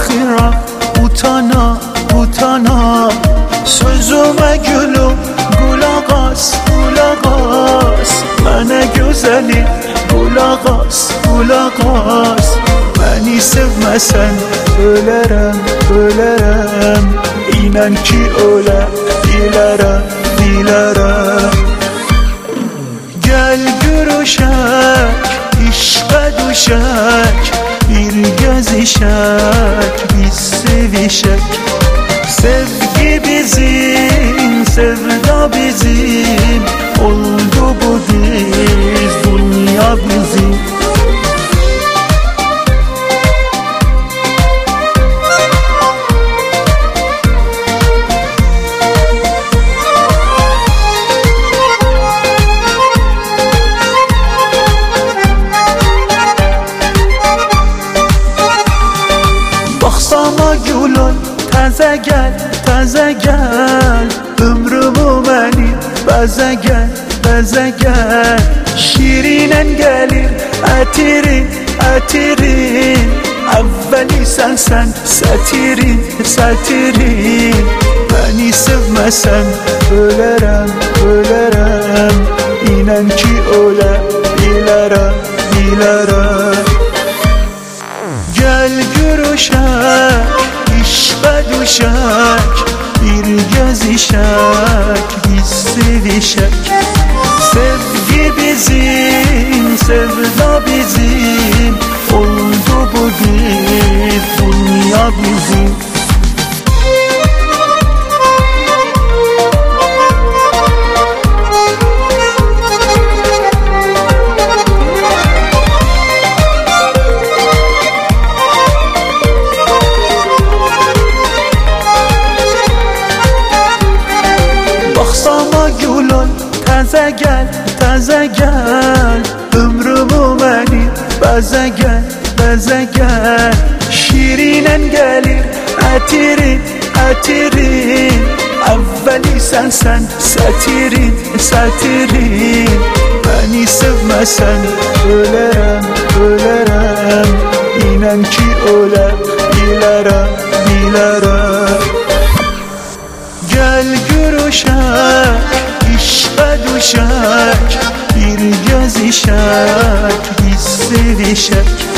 Baxıram utana utana, sözümə gülüm qulaq as, qulaq as. Mənə gözəli qulaq as, qulaq as. Məni sevməsən ölərəm, ölərəm. İnan ki ölə bilərəm, bilərəm. Gəl görüşək, işqə düşək, bir gəzişək, biz sevişək. Sevgi bizim, sevda bizim, oldu bu biz, dünya bizim. Baxsana gülün, təzə gəl, təzə gəl. Ömrümü mənim bəzə gəl, bəzə gəl. Şirinən gəlir ətirin, ətirin. Əvvəli sənsən, sətirin, sətirin. Məni sevməsən ölərəm, ölərəm. İnan ki ölə bilərəm, bilərəm. Gəl görüşək, işqə düşək, bir gəzişək, biz sevişək. Sevgi bizim, sevda bizim, oldu bu biz, dünya bizim. Baxsana gülün, təzə gəl, təzə gəl. Ömrümü mənim bəzə gəl, bəzə gəl. Şirinən gəlir ətirin, ətirin. Əvvəli sənsən, sətirin, sətirin. Məni sevməsən ölərəm, ölərəm. İnan ki ölə bilərəm, bilərəm. Gəl görüşək, işqə düşək, bir gəzişək, biz sevişək.